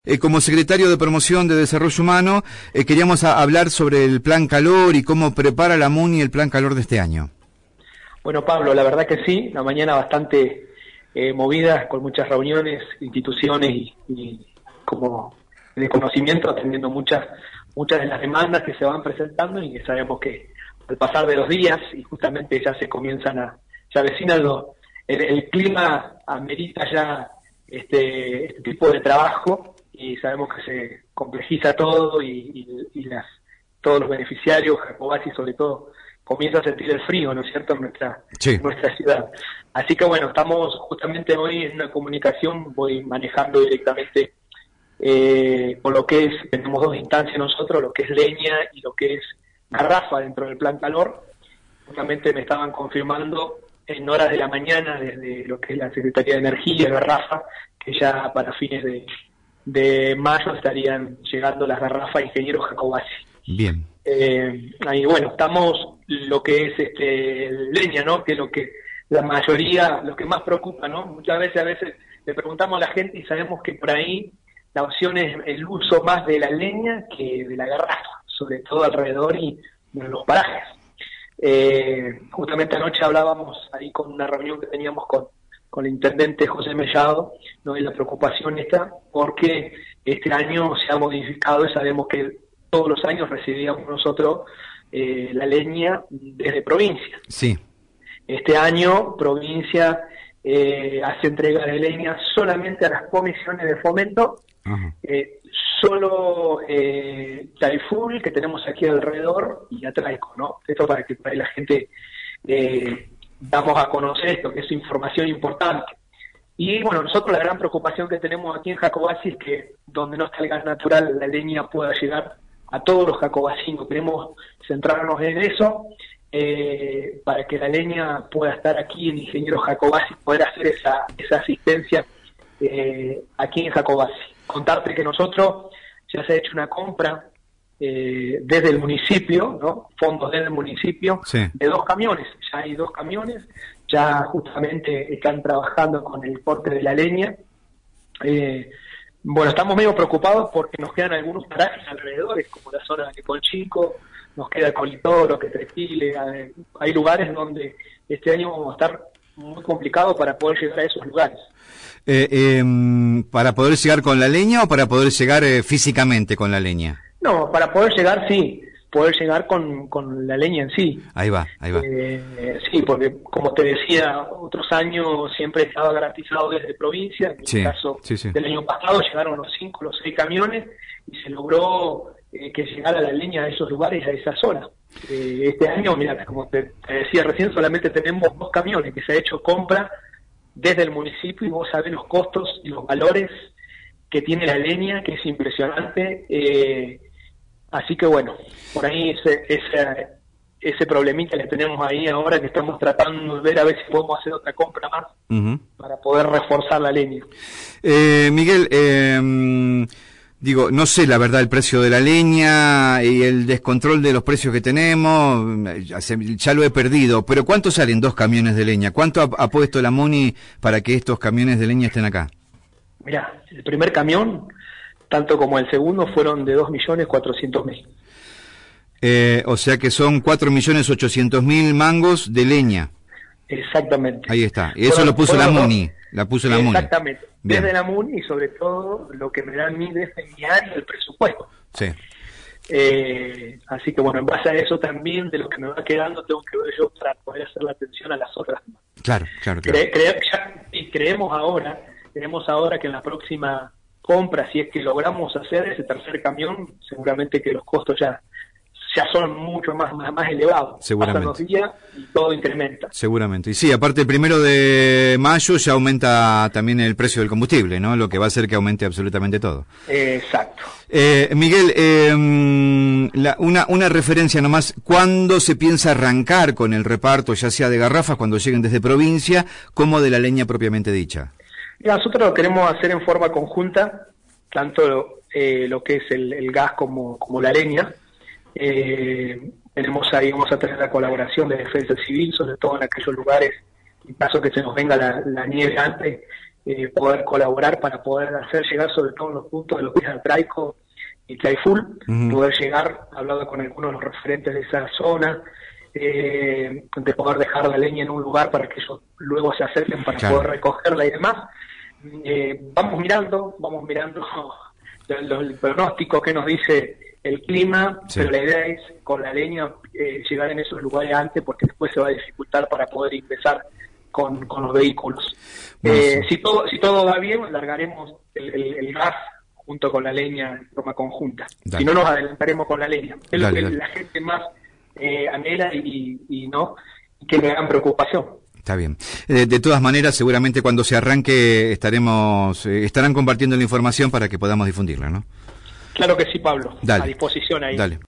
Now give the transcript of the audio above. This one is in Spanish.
Como secretario de Promoción de Desarrollo Humano, queríamos hablar sobre el Plan Calor y cómo prepara la MUNI el Plan Calor de este año. Bueno, Pablo, la verdad que sí, la mañana bastante movida, con muchas reuniones, instituciones y como de conocimiento, atendiendo muchas de las demandas que se van presentando y que sabemos que al pasar de los días y justamente ya se avecinan el clima amerita ya este tipo de trabajo y sabemos que se complejiza todo y todos los beneficiarios, Jacobacci sobre todo, comienza a sentir el frío, ¿no es cierto?, en nuestra ciudad. Así que bueno, estamos justamente hoy en una comunicación, voy manejando directamente con lo que es, tenemos dos instancias nosotros, lo que es leña y lo que es garrafa dentro del Plan Calor. Justamente me estaban confirmando en horas de la mañana desde lo que es la Secretaría de Energía, garrafa, que ya para fines de mayo estarían llegando las garrafas Ingeniero Jacobacci. Bien. Ahí bueno, estamos lo que es leña, ¿no? Que es lo que la mayoría, lo que más preocupa, ¿no? Muchas veces le preguntamos a la gente y sabemos que por ahí la opción es el uso más de la leña que de la garrafa, sobre todo alrededor y en los parajes. Justamente anoche hablábamos ahí con una reunión que teníamos con el intendente José Mellado, ¿no? Y la preocupación está porque este año se ha modificado y sabemos que todos los años recibíamos nosotros la leña desde provincia. Sí. Este año provincia hace entrega de leña solamente a las comisiones de fomento. Ajá. Solo Taiful, que tenemos aquí alrededor, y Atraico, ¿no? Esto para que la gente damos a conocer esto, que es información importante. Y bueno, nosotros la gran preocupación que tenemos aquí en Jacobacci es que donde no está el gas natural, la leña pueda llegar a todos los jacobacinos. Queremos centrarnos en eso, para que la leña pueda estar aquí en Ingeniero Jacobacci, poder hacer esa asistencia aquí en Jacobacci. Contarte que nosotros ya se ha hecho una compra desde el municipio, ¿no? Fondos desde el municipio, sí, de 2 camiones. Ya hay 2 camiones, ya justamente están trabajando con el corte de la leña. Bueno, estamos medio preocupados porque nos quedan algunos parajes alrededores, como la zona de Colchico, nos queda Colitoro, que Trespile, hay lugares donde este año vamos a estar muy complicados para poder llegar a esos lugares. ¿Para poder llegar con la leña o para poder llegar físicamente con la leña? No, para poder llegar, sí, poder llegar con la leña en sí. Ahí va. Sí, porque como te decía, otros años siempre estaba garantizado desde provincia. En el caso del año pasado llegaron los 5, los 6 camiones y se logró que llegara la leña a esos lugares, a esa zona. Este año, mira, como te decía recién, solamente tenemos 2 camiones que se ha hecho compra desde el municipio y vos sabés los costos y los valores que tiene la leña, que es impresionante. Así que bueno, por ahí ese problemita que tenemos ahí ahora, que estamos tratando de ver a ver si podemos hacer otra compra más para poder reforzar la leña. Miguel, digo, no sé la verdad el precio de la leña y el descontrol de los precios que tenemos, ya lo he perdido, pero ¿cuánto salen 2 camiones de leña? ¿Cuánto ha puesto la MUNI para que estos camiones de leña estén acá? Mirá, el primer camión, tanto como el segundo, fueron de 2.400.000. O sea que son 4.800.000 mangos de leña. Exactamente. Ahí está, y eso lo puso la MUNI. La puso la MUNI. Exactamente. Bien. Desde la MUNI y sobre todo lo que me da a mí desde mi área el presupuesto. Sí. Así que bueno, en base a eso también de lo que me va quedando tengo que ver yo para poder hacer la atención a las otras. Claro. Creemos ahora que en la próxima compra, si es que logramos hacer ese tercer camión, seguramente que los costos ya son mucho más elevados. Seguramente. Pasan los días y todo incrementa. Seguramente. Y sí, aparte el 1 de mayo ya aumenta también el precio del combustible, ¿no? Lo que va a hacer que aumente absolutamente todo. Exacto. Miguel, una referencia nomás. ¿Cuándo se piensa arrancar con el reparto, ya sea de garrafas cuando lleguen desde provincia, como de la leña propiamente dicha? Nosotros lo queremos hacer en forma conjunta, tanto lo que es el gas como la leña. Tenemos ahí, vamos a tener la colaboración de Defensa Civil, sobre todo en aquellos lugares, en caso que se nos venga la nieve antes, poder colaborar para poder hacer llegar sobre todo los puntos de lo que es Atraico y Tlaiful, poder llegar, hablado con algunos de los referentes de esa zona, de poder dejar la leña en un lugar para que ellos luego se acerquen para poder recogerla y demás. Vamos mirando el pronóstico que nos dice el clima, pero la idea es con la leña llegar en esos lugares antes, porque después se va a dificultar para poder ingresar con los vehículos. Si todo va bien, largaremos el gas junto con la leña en forma conjunta. Si no, nos adelantaremos con la leña. Es lo que la gente más anhela y no que me hagan preocupación. Está bien. De todas maneras, seguramente cuando se arranque estarán compartiendo la información para que podamos difundirla, ¿no? Claro que sí, Pablo. Dale. A disposición ahí. Dale.